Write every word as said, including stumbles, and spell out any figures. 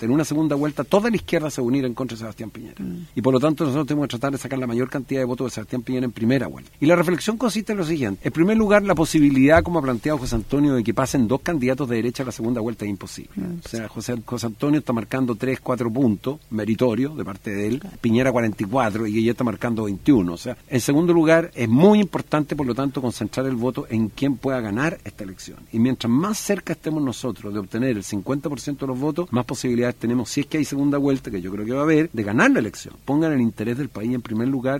vuelta. En una segunda vuelta toda la izquierda se va a unir en contra de Sebastián Piñera. Mm. Y por lo tanto nosotros tenemos que tratar de sacar la mayor cantidad de votos de Sebastián Piñera en primera vuelta. Y la reflexión consiste en lo siguiente. En primer lugar, la posibilidad, como ha planteado José Antonio, de que pasen dos candidatos de derecha a la segunda vuelta es imposible. Mm. O sea, José, José Antonio está marcando tres, cuatro puntos, meritorios de parte de él, claro. Piñera cuarenta y cuatro y ella está marcando veintiuno. O sea, en segundo lugar, es muy importante, por lo tanto, concentrar el voto en quién pueda ganar esta elección. Y mientras más cerca estemos nosotros de obtener el cincuenta por ciento de los votos, más posibilidades tenemos, si es que hay segunda vuelta, que yo creo que va a haber, de ganar la elección. Pongan el interés del país en primer lugar